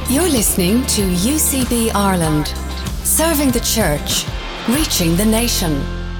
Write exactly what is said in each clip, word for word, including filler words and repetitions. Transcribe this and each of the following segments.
You're listening to U C B Ireland, serving the church, reaching the nation.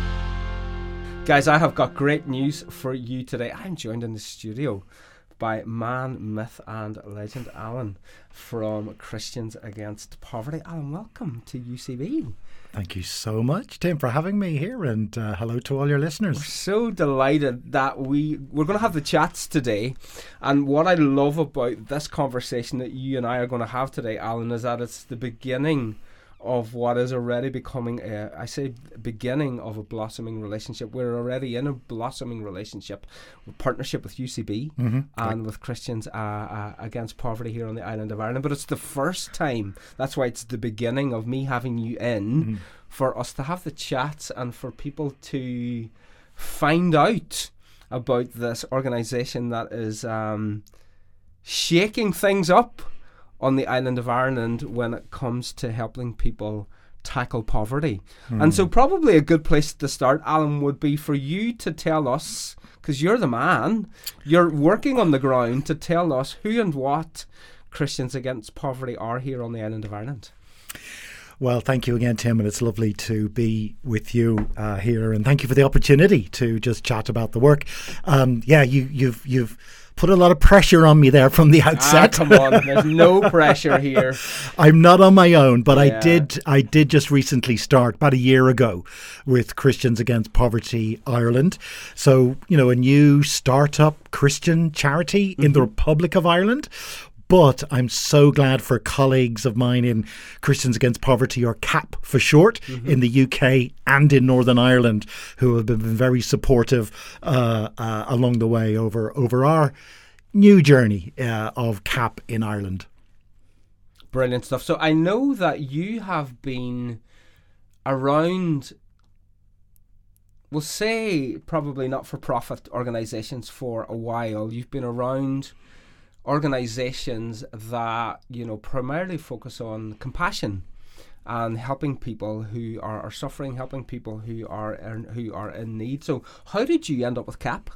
Guys, I have got great news for you today. I'm joined in the studio by man, myth and legend Alan from Christians Against Poverty. Alan, welcome to U C B. Thank you so much, Tim, for having me here, and uh, hello to all your listeners. We're so delighted that we, we're going to have the chats today, and what I love about this conversation that you and I are going to have today, Alan, is that it's the beginning of what is already becoming a, I say beginning of a blossoming relationship. We're already in a blossoming relationship, partnership with U C B mm-hmm. and right. with Christians uh, uh, Against Poverty here on the island of Ireland. But it's the first time, that's why it's the beginning of me having you in, mm-hmm. for us to have the chats and for people to find out about this organisation that is um, shaking things up on the island of Ireland when it comes to helping people tackle poverty. Mm. And so probably a good place to start, Alan, would be for you to tell us, because you're the man, you're working on the ground, to tell us who and what Christians Against Poverty are here on the island of Ireland. Well, thank you again, Tim, and it's lovely to be with you uh, here, and thank you for the opportunity to just chat about the work. Um, yeah, you, you've you've put a lot of pressure on me there from the outset. Ah, come on, there's no pressure here. I'm not on my own, but yeah. I did I did just recently start, about a year ago, with Christians Against Poverty Ireland. So, you know, a new startup Christian charity mm-hmm. in the Republic of Ireland. But I'm so glad for colleagues of mine in Christians Against Poverty, or CAP for short, mm-hmm. in the U K and in Northern Ireland, who have been very supportive uh, uh, along the way over, over our new journey uh, of CAP in Ireland. Brilliant stuff. So I know that you have been around, we'll say probably not-for-profit organisations for a while. You've been around organisations that, you know, primarily focus on compassion and helping people who are, are suffering, helping people who are in, who are in need. So how did you end up with CAP?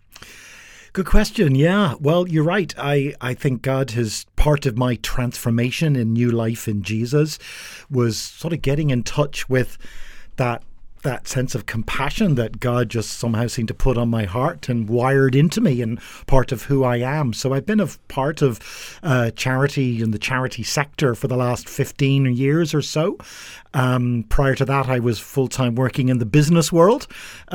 Good question. Yeah. Well, you're right. I, I think God has, part of my transformation in new life in Jesus was sort of getting in touch with that that sense of compassion that God just somehow seemed to put on my heart and wired into me, and part of who I am. So I've been a part of uh, charity in the charity sector for the last fifteen years or so. Um, prior to that, I was full-time working in the business world,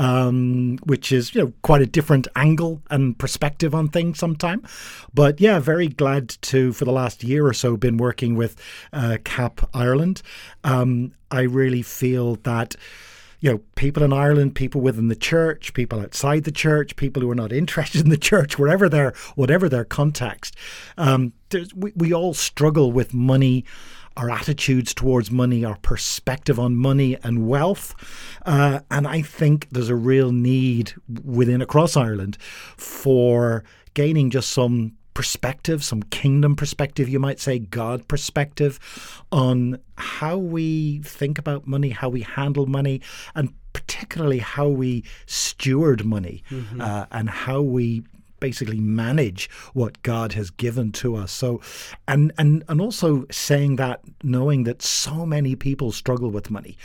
um, which is, you know, quite a different angle and perspective on things sometimes. But yeah, very glad to, for the last year or so, been working with uh, CAP Ireland. Um, I really feel that, you know, people in Ireland, people within the church, people outside the church, people who are not interested in the church, wherever their, whatever their context, um, we, we all struggle with money, our attitudes towards money, our perspective on money and wealth. Uh, and I think there's a real need within, across Ireland, for gaining just some perspective, some kingdom perspective, you might say, God perspective, on how we think about money, how we handle money, and particularly how we steward money, mm-hmm. uh, and how we basically manage what God has given to us. So, and and and also saying that, knowing that so many people struggle with money.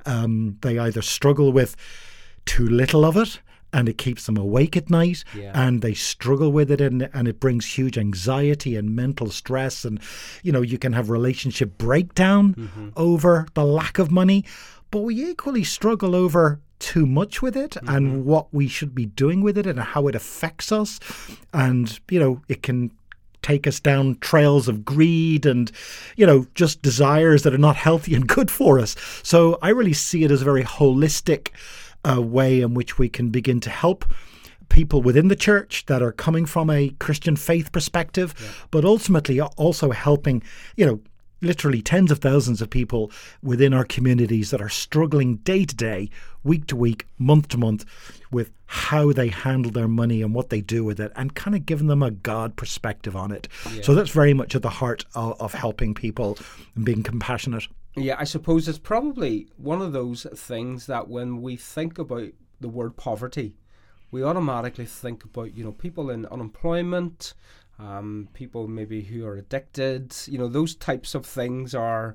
Um, they either struggle with too little of it, and it keeps them awake at night, yeah. and they struggle with it, and, and it brings huge anxiety and mental stress. And, you know, you can have relationship breakdown mm-hmm. over the lack of money, but we equally struggle over too much with it, mm-hmm. and what we should be doing with it and how it affects us. And, you know, it can take us down trails of greed and, you know, just desires that are not healthy and good for us. So I really see it as a very holistic a way in which we can begin to help people within the church that are coming from a Christian faith perspective, yeah. but ultimately also helping, you know, literally tens of thousands of people within our communities that are struggling day to day, week to week, month to month, with how they handle their money and what they do with it, and kind of giving them a God perspective on it. Yeah. So that's very much at the heart of, of helping people and being compassionate. Yeah, I suppose it's probably one of those things that when we think about the word poverty, we automatically think about, you know, people in unemployment, um, people maybe who are addicted. You know, those types of things are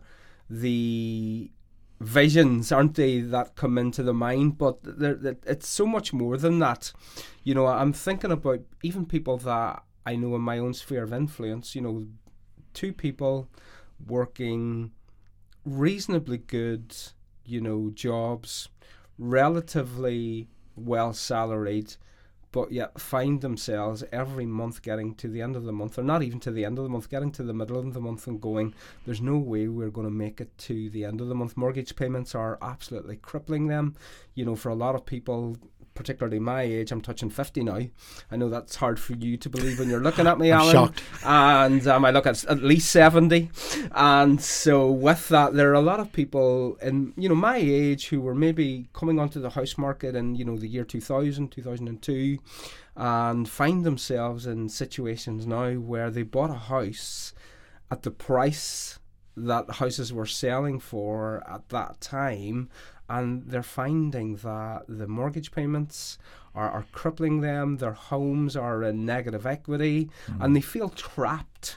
the visions, aren't they, that come into the mind? But they're, they're, it's so much more than that. You know, I'm thinking about even people that I know in my own sphere of influence, you know, two people working reasonably good, you know, jobs, relatively well salaried, but yet find themselves every month getting to the end of the month, or not even to the end of the month, getting to the middle of the month and going, there's no way we're going to make it to the end of the month. Mortgage payments are absolutely crippling them. You know, for a lot of people, particularly my age, I'm touching fifty now. I know that's hard for you to believe when you're looking at me, I'm Alan. shocked. And um, I look at at least seventy. And so with that, there are a lot of people in, you know, my age who were maybe coming onto the house market in, you know, the year two thousand, two thousand two, and find themselves in situations now where they bought a house at the price that houses were selling for at that time, and they're finding that the mortgage payments are, are crippling them, their homes are in negative equity, mm. and they feel trapped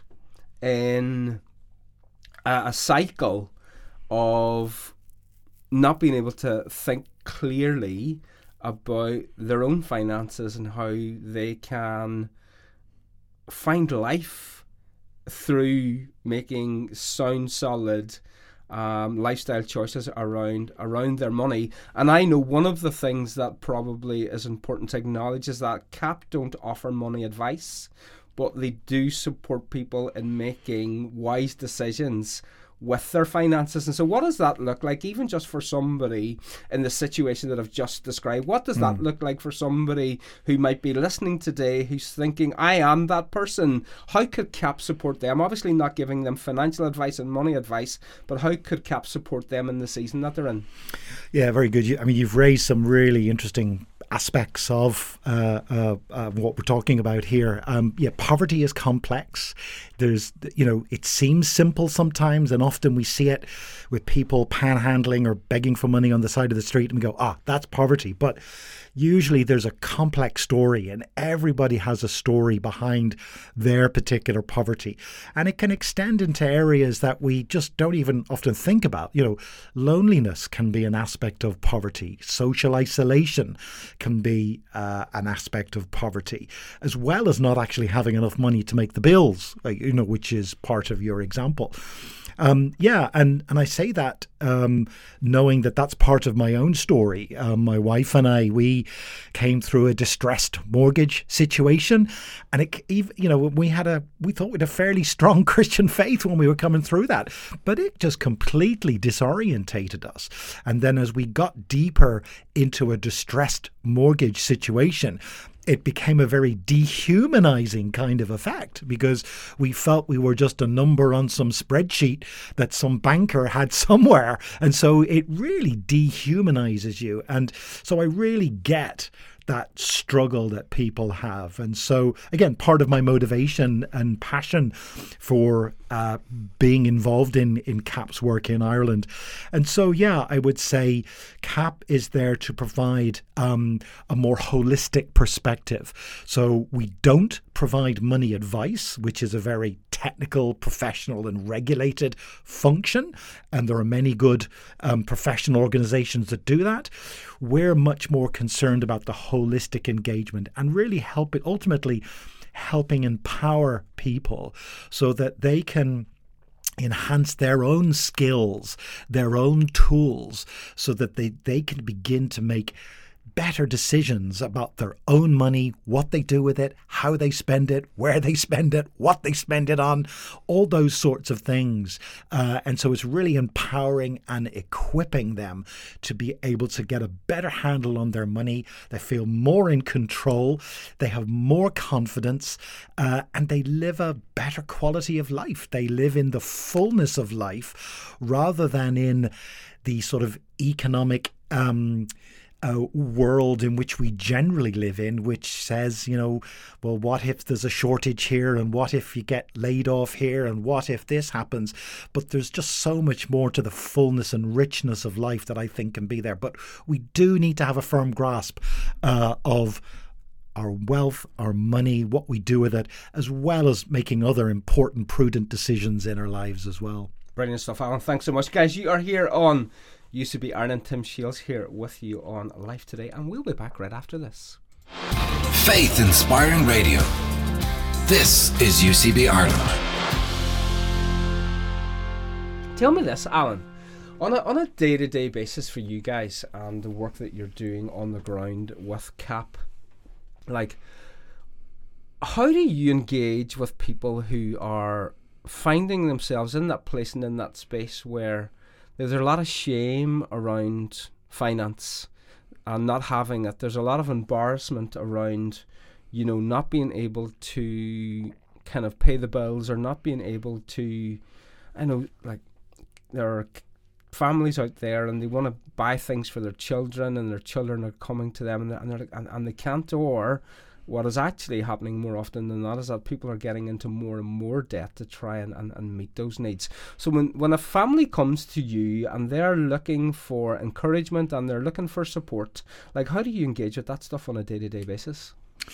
in a, a cycle of not being able to think clearly about their own finances and how they can find life through making sound, solid um, lifestyle choices around around their money. And I know one of the things that probably is important to acknowledge is that C A P don't offer money advice, but they do support people in making wise decisions with their finances. And so what does that look like, even just for somebody in the situation that I've just described? What does mm. that look like for somebody who might be listening today who's thinking, I am that person? How could C A P support them? Obviously not giving them financial advice and money advice, but how could C A P support them in the season that they're in? Yeah, very good. I mean, you've raised some really interesting aspects of uh, uh, uh, what we're talking about here. Um, yeah, poverty is complex. There's, you know, it seems simple sometimes, and often we see it with people panhandling or begging for money on the side of the street, and we go, ah, that's poverty. But usually there's a complex story, and everybody has a story behind their particular poverty. And it can extend into areas that we just don't even often think about. You know, loneliness can be an aspect of poverty. Social isolation can be uh, an aspect of poverty, as well as not actually having enough money to make the bills, you know, which is part of your example. Um, yeah, and, and I say that um, knowing that that's part of my own story. Um, my wife and I, we came through a distressed mortgage situation, and it, you know, we had a we thought we had a fairly strong Christian faith when we were coming through that, but it just completely disorientated us. And then as we got deeper into a distressed mortgage situation, it became a very dehumanizing kind of effect, because we felt we were just a number on some spreadsheet that some banker had somewhere. And so it really dehumanizes you. And so I really get that struggle that people have. And so, again, part of my motivation and passion for uh, being involved in, in C A P's work in Ireland. And so, yeah, I would say C A P is there to provide um, a more holistic perspective. So we don't provide money advice, which is a very technical, professional and regulated function. And there are many good um, professional organizations that do that. We're much more concerned about the holistic engagement and really help it ultimately helping empower people so that they can enhance their own skills, their own tools, so that they, they can begin to make better decisions about their own money, what they do with it, how they spend it, where they spend it, what they spend it on, all those sorts of things. Uh, and so it's really empowering and equipping them to be able to get a better handle on their money. They feel more in control, they have more confidence, uh, and they live a better quality of life. They live in the fullness of life rather than in the sort of economic um Uh, world in which we generally live in, which says, you know, well, what if there's a shortage here, and what if you get laid off here, and what if this happens? But there's just so much more to the fullness and richness of life that I think can be there. But we do need to have a firm grasp uh, of our wealth, our money, what we do with it, as well as making other important, prudent decisions in our lives as well. Brilliant stuff, Alan. Thanks so much. Guys, you are here on U C B Ireland. Tim Shields here with you on Life Today, and we'll be back right after this. Faith Inspiring Radio. This is U C B Ireland. Tell me this, Alan. On a, on a day-to-day basis for you guys and the work that you're doing on the ground with C A P, like, how do you engage with people who are finding themselves in that place and in that space where there's a lot of shame around finance and not having it? There's a lot of embarrassment around, you know, not being able to kind of pay the bills or not being able to, I know, like, there are families out there and they want to buy things for their children and their children are coming to them and, they're, and, they're, and, and they can't. Or what is actually happening more often than not is that people are getting into more and more debt to try and, and, and meet those needs. So when, when a family comes to you and they're looking for encouragement and they're looking for support, like, how do you engage with that stuff on a day-to-day basis?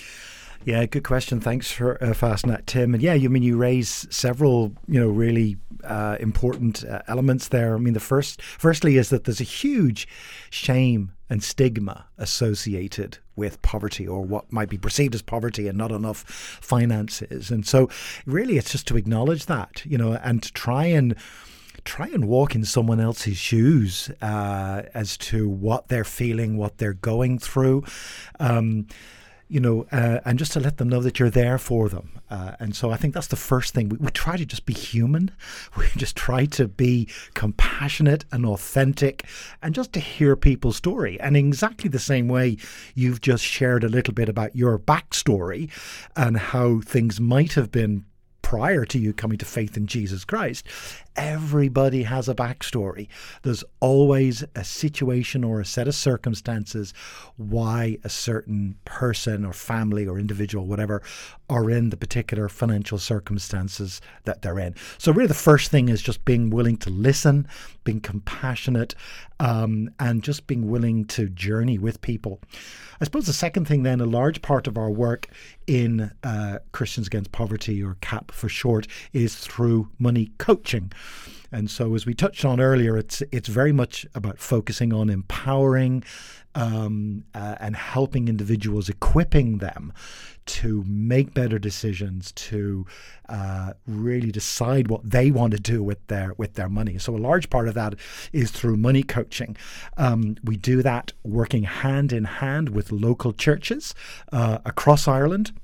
Yeah, good question. Thanks for uh, for asking that, Tim. And yeah, you I mean you raise several, you know, really uh, important uh, elements there. I mean, the first, firstly, is that there's a huge shame and stigma associated with poverty, or what might be perceived as poverty, and not enough finances. And so, really, it's just to acknowledge that, you know, and to try and. Try and walk in someone else's shoes uh, as to what they're feeling, what they're going through. Um, You know, uh, and just to let them know that you're there for them. Uh, and so I think that's the first thing. We, we try to just be human. We just try to be compassionate and authentic and just to hear people's story. And in exactly the same way you've just shared a little bit about your backstory and how things might have been prior to you coming to faith in Jesus Christ. Everybody has a backstory. There's always a situation or a set of circumstances why a certain person or family or individual, whatever, are in the particular financial circumstances that they're in. So really the first thing is just being willing to listen, being compassionate, um, and just being willing to journey with people. I suppose the second thing then, a large part of our work in uh, Christians Against Poverty, or C A P for short, is through money coaching. And so as we touched on earlier, it's it's very much about focusing on empowering um, uh, and helping individuals, equipping them to make better decisions, to uh, really decide what they want to do with their with their money. So a large part of that is through money coaching. Um, we do that working hand in hand with local churches uh, across Ireland.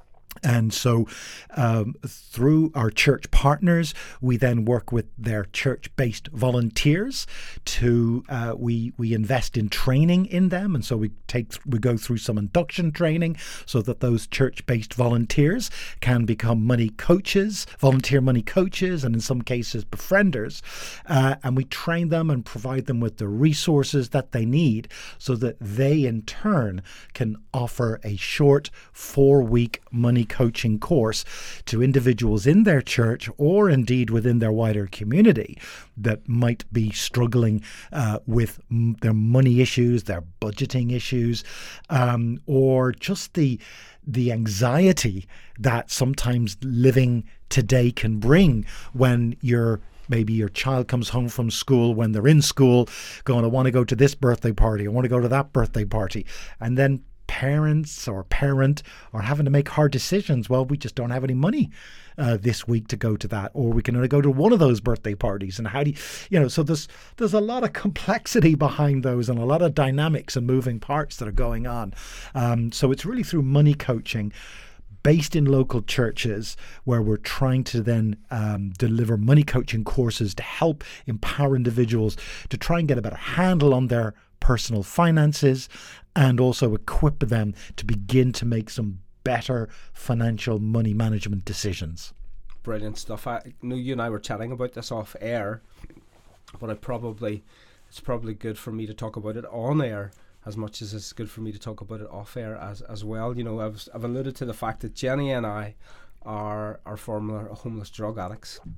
And so um, through our church partners, we then work with their church-based volunteers to, uh, we we invest in training in them. And so we take we go through some induction training so that those church-based volunteers can become money coaches, volunteer money coaches, and in some cases befrienders. Uh, and we train them and provide them with the resources that they need so that they in turn can offer a short four-week money coaching course to individuals in their church or indeed within their wider community that might be struggling uh, with m- their money issues, their budgeting issues, um, or just the the anxiety that sometimes living today can bring when you're maybe your child comes home from school when they're in school going, I want to go to this birthday party, I want to go to that birthday party. And then parents or parent are having to make hard decisions. Well, we just don't have any money uh, this week to go to that, or we can only go to one of those birthday parties. And how do you, you know, so there's there's a lot of complexity behind those and a lot of dynamics and moving parts that are going on. Um, so it's really through money coaching based in local churches where we're trying to then um, deliver money coaching courses to help empower individuals to try and get a better handle on their personal finances and also equip them to begin to make some better financial money management decisions. Brilliant stuff. I know you and I were chatting about this off air, but I probably it's probably good for me to talk about it on air as much as it's good for me to talk about it off air as as well. You know, I've I've alluded to the fact that Jenny and I are are former homeless drug addicts,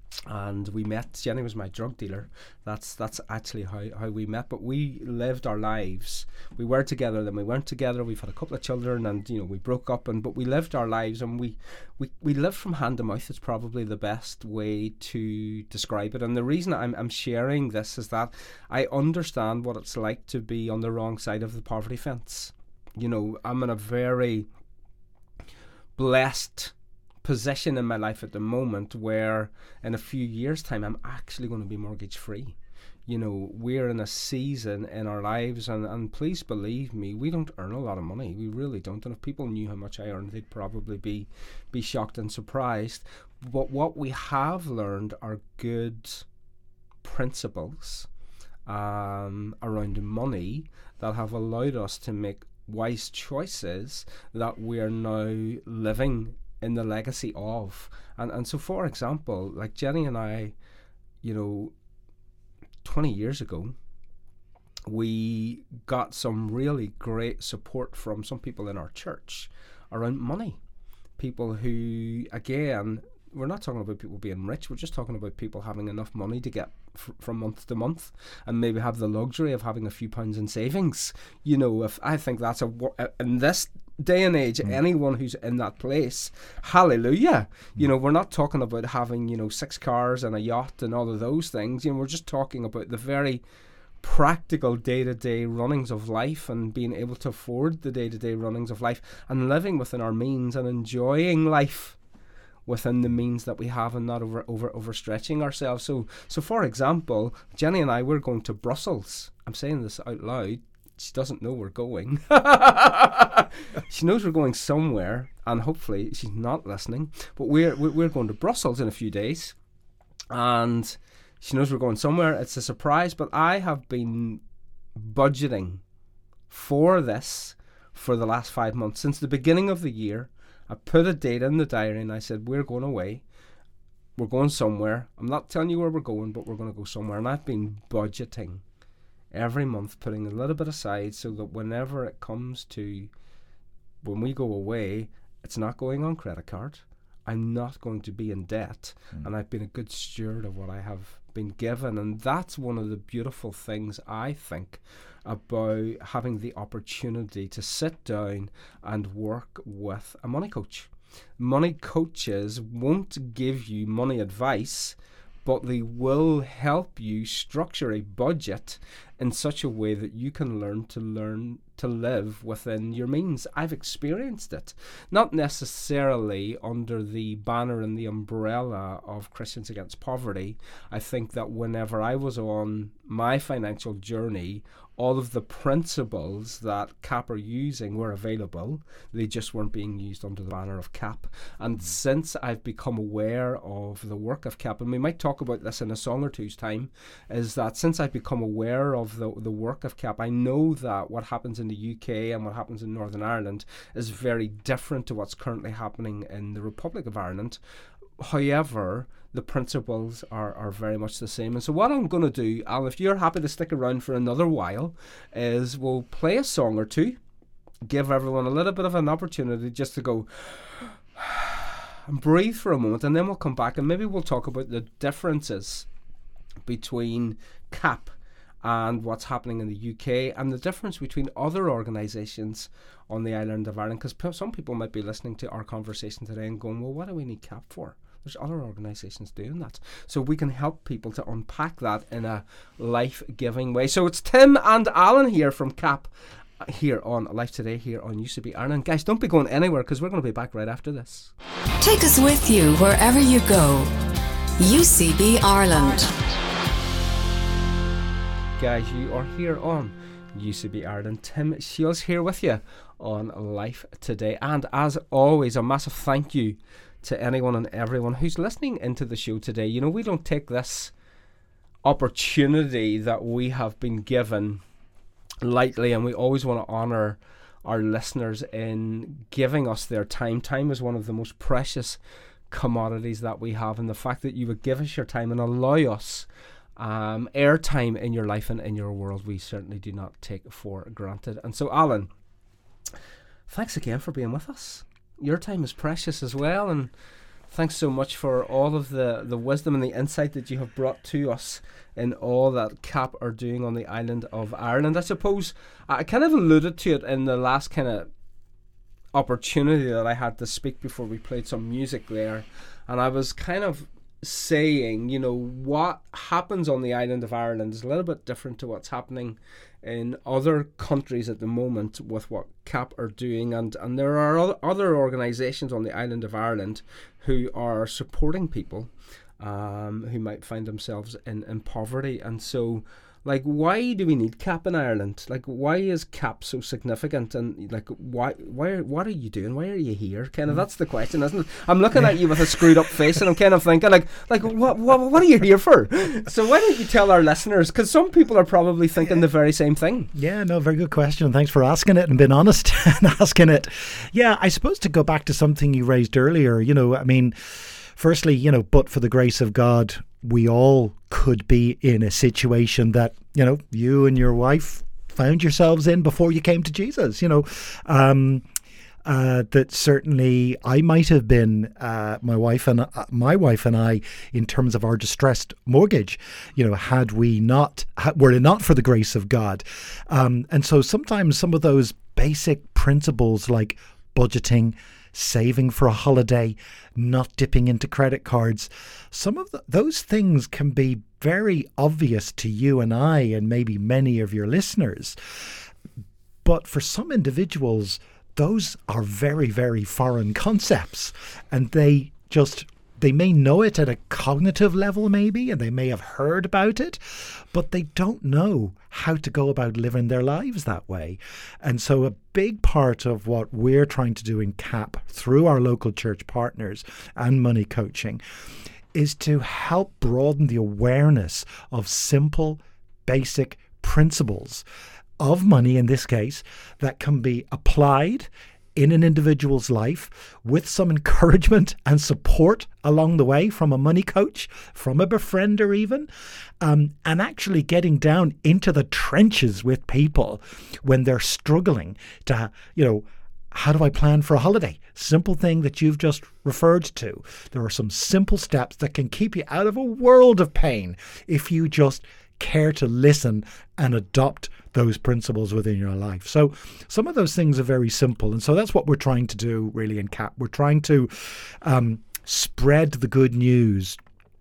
and we met. Jenny was my drug dealer. That's that's actually how, how we met. But we lived our lives. We were together, then we weren't together. We've had a couple of children, and you know we broke up. And but we lived our lives, and we we, we lived from hand to mouth. Is probably the best way to describe it. And the reason I'm I'm sharing this is that I understand what it's like to be on the wrong side of the poverty fence. You know, I'm in a very blessed position in my life at the moment where in a few years' time I'm actually going to be mortgage free. You know, we're in a season in our lives, and, and please believe me, we don't earn a lot of money. We really don't. And if people knew how much I earn, they'd probably be be shocked and surprised. But what we have learned are good principles um, around money that have allowed us to make wise choices that we're now living in the legacy of. And and so for example, like Jenny and I, you know, twenty years ago, we got some really great support from some people in our church around money. People who, again, we're not talking about people being rich, we're just talking about people having enough money to get f- from month to month and maybe have the luxury of having a few pounds in savings. You know, if I think that's a, in this day and age, mm. anyone who's in that place, hallelujah. Mm. You know, we're not talking about having, you know, six cars and a yacht and all of those things. You know, we're just talking about the very practical day-to-day runnings of life and being able to afford the day-to-day runnings of life and living within our means and enjoying life within the means that we have and not over over overstretching ourselves. So, so for example, Jenny and I, we're going to Brussels. I'm saying this out loud. She doesn't know we're going. She knows we're going somewhere, and hopefully she's not listening. But we're we're going to Brussels in a few days, and she knows we're going somewhere. It's a surprise, but I have been budgeting for this for the last five months. Since the beginning of the year, I put a date in the diary and I said, we're going away. We're going somewhere. I'm not telling you where we're going, but we're going to go somewhere. And I've been budgeting every month, putting a little bit aside so that whenever it comes to when we go away, it's not going on credit card. I'm not going to be in debt. Mm. And I've been a good steward of what I have been given. And that's one of the beautiful things, I think, about having the opportunity to sit down and work with a money coach. Money coaches won't give you money advice, but they will help you structure a budget in such a way that you can learn to learn to live within your means. I've experienced it, not necessarily under the banner and the umbrella of Christians Against Poverty. I think that whenever I was on my financial journey, all of the principles that C A P are using were available. They just weren't being used under the banner of C A P. And mm. since I've become aware of the work of C A P, and we might talk about this in a song or two's time, is that since I've become aware of the, the work of C A P, I know that what happens in the U K and what happens in Northern Ireland is very different to what's currently happening in the Republic of Ireland. However, the principles are, are very much the same. And so what I'm going to do, Alan, if you're happy to stick around for another while, is we'll play a song or two, give everyone a little bit of an opportunity just to go and breathe for a moment, and then we'll come back and maybe we'll talk about the differences between C A P and what's happening in the U K and the difference between other organisations on the island of Ireland, because p- some people might be listening to our conversation today and going, well, what do we need C A P for? There's other organisations doing that. So we can help people to unpack that in a life-giving way. So it's Tim and Alan here from C A P here on Life Today here on U C B Ireland. Guys, don't be going anywhere because we're going to be back right after this. Take us with you wherever you go. U C B Ireland. Guys, you are here on U C B Ireland. Tim Shields here with you on Life Today. And as always, a massive thank you to anyone and everyone who's listening into the show today. You know, we don't take this opportunity that we have been given lightly, and we always want to honour our listeners in giving us their time. Time is one of the most precious commodities that we have, and the fact that you would give us your time and allow us um, airtime in your life and in your world, we certainly do not take for granted. And so, Alan, thanks again for being with us. Your time is precious as well, and Thanks so much for all of the, the wisdom and the insight that you have brought to us in all that C A P are doing on the island of Ireland. I suppose I kind of alluded to it in the last kind of opportunity that I had to speak before we played some music there, and I was kind of saying, you know, what happens on the island of Ireland is a little bit different to what's happening in other countries at the moment with what C A P are doing, and, and there are other organisations on the island of Ireland who are supporting people um, who might find themselves in, in poverty. And so, like, why do we need C A P in Ireland? Like, why is C A P so significant? And like, why, why, what are you doing? Why are you here? Kind of, that's the question, isn't it? I'm looking at you with a screwed up face, and I'm kind of thinking, like, like, what, what, what are you here for? So why don't you tell our listeners? Because some people are probably thinking the very same thing. Yeah, no, very good question. Thanks for asking it and being honest and asking it. Yeah, I suppose to go back to something you raised earlier, you know, I mean, firstly, you know, but for the grace of God, we all could be in a situation that, you know, you and your wife found yourselves in before you came to Jesus, you know, um, uh, that certainly I might have been, uh, my wife and uh, my wife and I, in terms of our distressed mortgage, you know, had we not, had, were it not for the grace of God. Um, and so sometimes some of those basic principles like budgeting, saving for a holiday, not dipping into credit cards, some of the, those things can be very obvious to you and I and maybe many of your listeners. But for some individuals, those are very, very foreign concepts, and they just, they may know it at a cognitive level maybe, and they may have heard about it, but they don't know how to go about living their lives that way. And so a big part of what we're trying to do in C A P through our local church partners and money coaching is to help broaden the awareness of simple, basic principles of money, in this case, that can be applied in an individual's life with some encouragement and support along the way from a money coach, from a befriender even, um, and actually getting down into the trenches with people when they're struggling to, you know, how do I plan for a holiday? Simple thing that you've just referred to. There are some simple steps that can keep you out of a world of pain if you just care to listen and adopt those principles within your life. So some of those things are very simple. And so that's what we're trying to do really in C A P. We're trying to um, spread the good news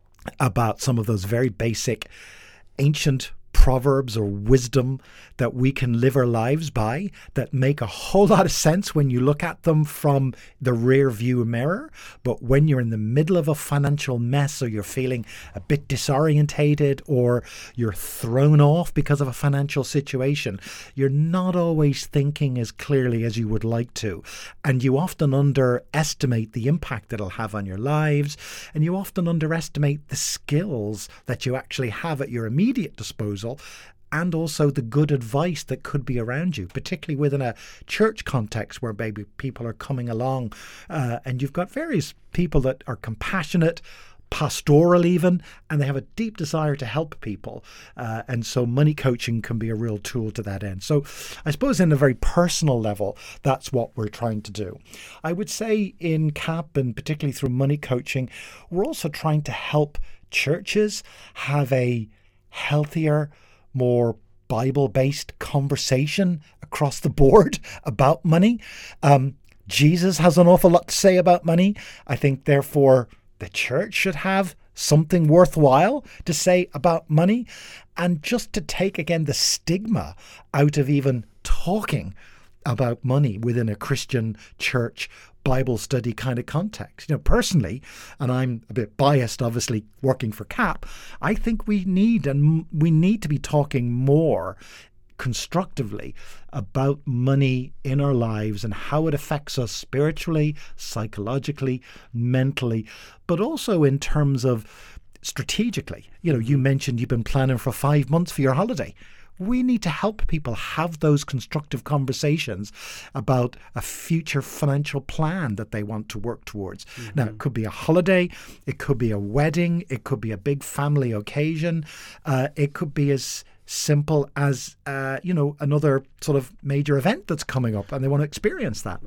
about some of those very basic ancient proverbs or wisdom that we can live our lives by that make a whole lot of sense when you look at them from the rear view mirror. But when you're in the middle of a financial mess, or you're feeling a bit disorientated, or you're thrown off because of a financial situation, you're not always thinking as clearly as you would like to. And you often underestimate the impact it'll have on your lives. And you often underestimate the skills that you actually have at your immediate disposal, and also the good advice that could be around you, particularly within a church context where maybe people are coming along uh, and you've got various people that are compassionate, pastoral even, and they have a deep desire to help people. Uh, and so money coaching can be a real tool to that end. So I suppose in a very personal level, that's what we're trying to do. I would say in C A P, and particularly through money coaching, we're also trying to help churches have a healthier, more Bible-based conversation across the board about money. Um, Jesus has an awful lot to say about money. I think, therefore, the church should have something worthwhile to say about money, and just to take, again, the stigma out of even talking about money within a Christian church Bible study kind of context. You know, personally, and I'm a bit biased, obviously, working for C A P, I think we need and we need to be talking more constructively about money in our lives and how it affects us spiritually, psychologically, mentally, but also in terms of strategically. You know, you mentioned you've been planning for five months for your holiday. We need to help people have those constructive conversations about a future financial plan that they want to work towards. Mm-hmm. Now, it could be a holiday, it could be a wedding, it could be a big family occasion, uh, it could be as simple as, uh, you know, another sort of major event that's coming up and they want to experience that.